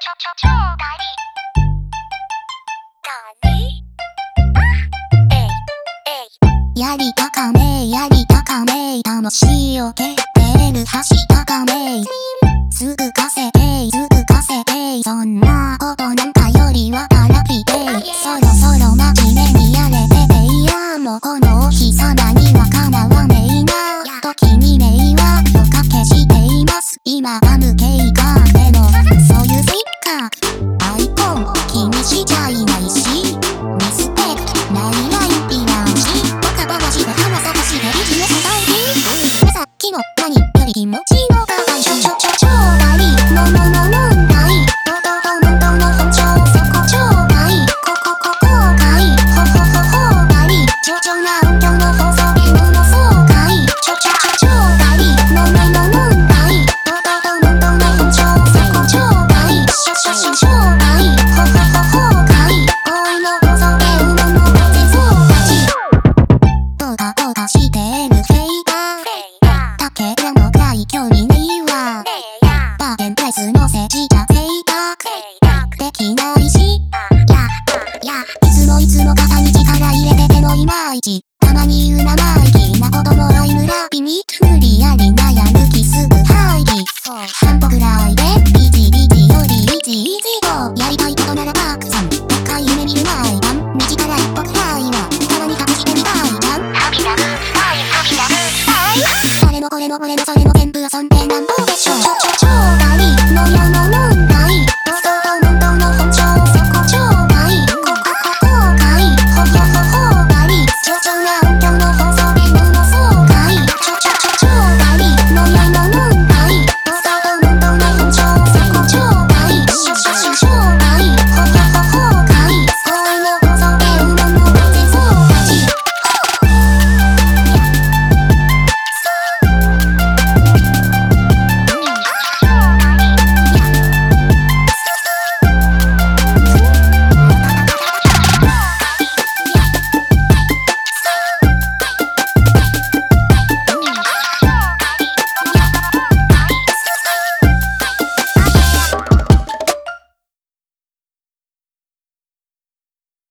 超大力やりたかめやりたかめ魂を蹴ってる橋高めすぐ稼げすぐ稼げそんなことなんかよりはからきてそろそろ真面目にやれてていやもうこのお日様にはかなわねえな時に迷惑をかけしています今は無計画でもそういうスイッカーアイコン気にしちゃいないしリスペクトないラインいらんしバカバカして花咲かしてビジネス大事さっきの何より気持ちの高い超大の問題ドドドのどの本性そこ超大こ外ほがり上々な音響の放送でもの爽快超大のないの問題ドドドのどの本性そこ超大超大ほがり合意の放送で生むの大戦争大事どうかしてるフェイダーだけでもくらい興味ねえわバーゲンプライスのせじが贅沢できないしいつも肩に力入れててもいまいちたまに言う生意気なこともライムラピに無理やり悩む気すぐ廃棄散歩くらいでイジよりイジとやりたいことならたくさんでっかい夢見る毎晩道から一歩くらいはたまに隠してみたいじゃんハピなグッバイ誰もこれもそれも全部遊んでなんぼ